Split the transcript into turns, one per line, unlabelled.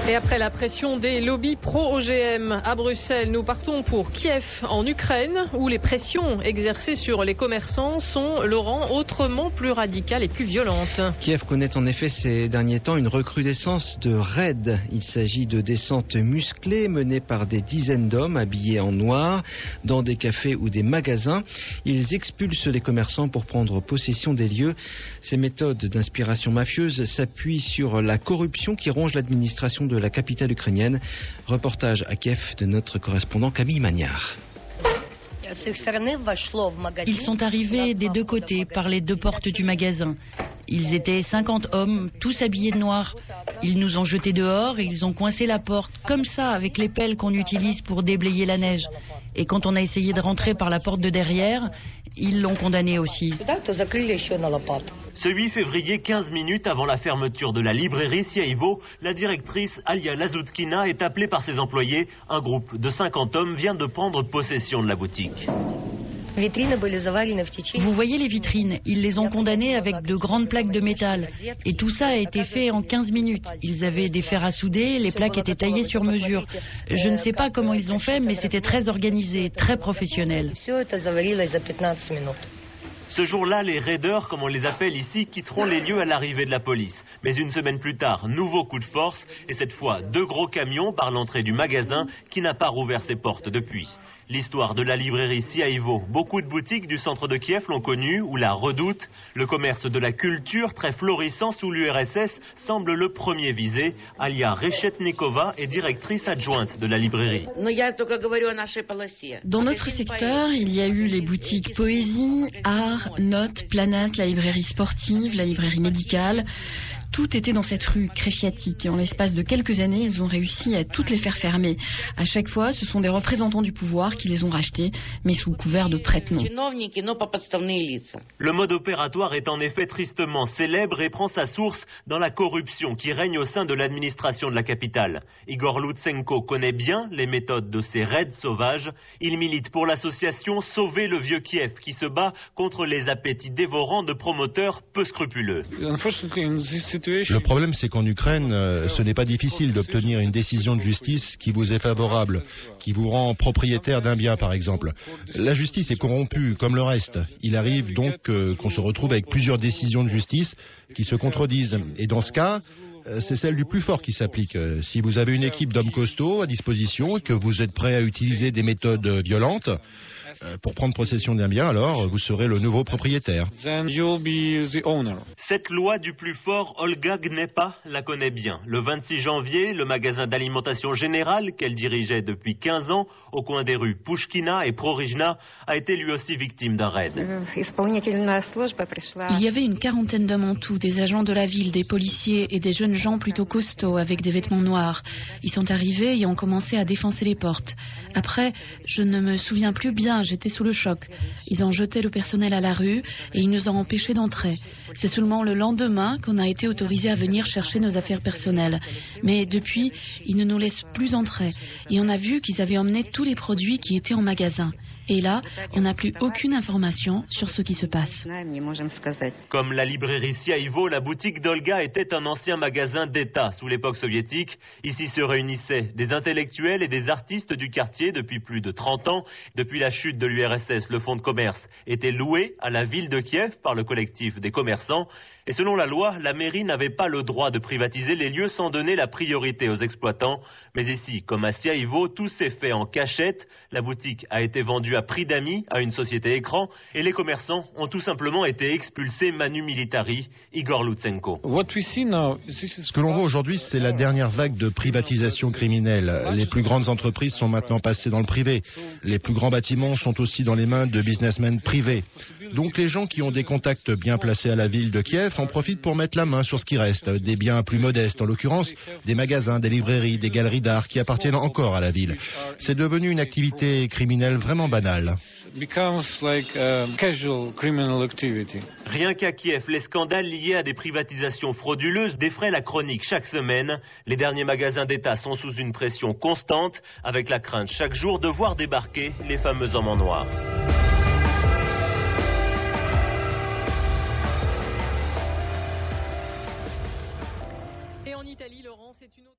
Et après la pression des lobbies pro-OGM à Bruxelles, nous partons pour Kiev, en Ukraine, où les pressions exercées sur les commerçants sont, Laurent, autrement plus radicales et plus violentes.
Kiev connaît en effet ces derniers temps une recrudescence de raids. Il s'agit de descentes musclées menées par des dizaines d'hommes habillés en noir dans des cafés ou des magasins. Ils expulsent les commerçants pour prendre possession des lieux. Ces méthodes d'inspiration mafieuse s'appuient sur la corruption qui ronge l'administration de la capitale ukrainienne. Reportage à Kiev de notre correspondant Camille Magnard.
Ils sont arrivés des deux côtés, par les deux portes du magasin. Ils étaient 50 hommes, tous habillés de noir. Ils nous ont jetés dehors et ils ont coincé la porte, comme ça, avec les pelles qu'on utilise pour déblayer la neige. Et quand on a essayé de rentrer par la porte de derrière, ils l'ont condamné aussi.
Ce 8 février, 15 minutes avant la fermeture de la librairie Siaïvo, la directrice Alia Lazutkina est appelée par ses employés. Un groupe de 50 hommes vient de prendre possession de la boutique.
Vous voyez les vitrines, ils les ont condamnées avec de grandes plaques de métal. Et tout ça a été fait en 15 minutes. Ils avaient des fers à souder, les plaques étaient taillées sur mesure. Je ne sais pas comment ils ont fait, mais c'était très organisé, très professionnel.
Ce jour-là, les raiders, comme on les appelle ici, quitteront les lieux à l'arrivée de la police. Mais une semaine plus tard, nouveau coup de force, et cette fois 2 gros camions par l'entrée du magasin qui n'a pas rouvert ses portes depuis. L'histoire de la librairie Siaïvo. Beaucoup de boutiques du centre de Kiev l'ont connue ou la redoutent. Le commerce de la culture, très florissant sous l'URSS, semble le premier visé. Alia Reshetnikova est directrice adjointe de la librairie.
Dans notre secteur, il y a eu les boutiques Poésie, Art, Notes, Planète, la librairie sportive, la librairie médicale. Tout était dans cette rue Krefiatik et en l'espace de quelques années, ils ont réussi à toutes les faire fermer. À chaque fois, ce sont des représentants du pouvoir qui les ont rachetés, mais sous couvert de prête-nom.
Le mode opératoire est en effet tristement célèbre et prend sa source dans la corruption qui règne au sein de l'administration de la capitale. Igor Lutsenko connaît bien les méthodes de ces raids sauvages. Il milite pour l'association Sauver le vieux Kiev qui se bat contre les appétits dévorants de promoteurs peu scrupuleux.
Le problème, c'est qu'en Ukraine, ce n'est pas difficile d'obtenir une décision de justice qui vous est favorable, qui vous rend propriétaire d'un bien, par exemple. La justice est corrompue, comme le reste. Il arrive donc qu'on se retrouve avec plusieurs décisions de justice qui se contredisent. Et dans ce cas, c'est celle du plus fort qui s'applique. Si vous avez une équipe d'hommes costauds à disposition et que vous êtes prêt à utiliser des méthodes violentes pour prendre possession d'un bien, alors vous serez le nouveau propriétaire.
Cette loi du plus fort, Olga Gnepa la connaît bien. Le 26 janvier, le magasin d'alimentation générale qu'elle dirigeait depuis 15 ans au coin des rues Pouchkina et Prorijna a été lui aussi victime d'un raid.
Il y avait une quarantaine d'hommes en tout, des agents de la ville, des policiers et des jeunes gens plutôt costauds avec des vêtements noirs. Ils sont arrivés et ont commencé à défoncer les portes. Après, je ne me souviens plus bien, j'étais sous le choc. Ils ont jeté le personnel à la rue et ils nous ont empêchés d'entrer. C'est seulement le lendemain qu'on a été autorisés à venir chercher nos affaires personnelles. Mais depuis, ils ne nous laissent plus entrer. Et on a vu qu'ils avaient emmené tous les produits qui étaient en magasin. Et là, on n'a plus aucune information sur ce qui se passe.
Comme la librairie Siaïvo, la boutique d'Olga était un ancien magasin d'État sous l'époque soviétique. Ici se réunissaient des intellectuels et des artistes du quartier depuis plus de 30 ans. Depuis la chute de l'URSS, le fonds de commerce était loué à la ville de Kiev par le collectif des commerçants. Et selon la loi, la mairie n'avait pas le droit de privatiser les lieux sans donner la priorité aux exploitants. Mais ici, comme à Siaïvo, tout s'est fait en cachette. La boutique a été vendue à prix d'amis à une société écran et les commerçants ont tout simplement été expulsés manu militari. Igor Lutsenko.
Ce que l'on voit aujourd'hui, c'est la dernière vague de privatisation criminelle. Les plus grandes entreprises sont maintenant passées dans le privé. Les plus grands bâtiments sont aussi dans les mains de businessmen privés. Donc les gens qui ont des contacts bien placés à la ville de Kiev en profitent pour mettre la main sur ce qui reste, des biens plus modestes, en l'occurrence des magasins, des librairies, des galeries d'art qui appartiennent encore à la ville. C'est devenu une activité criminelle vraiment banale.
Rien qu'à Kiev, les scandales liés à des privatisations frauduleuses défraient la chronique chaque semaine. Les derniers magasins d'État sont sous une pression constante, avec la crainte chaque jour de voir débarquer les fameux hommes en noir.
Et en Italie, Laurent, c'est une autre...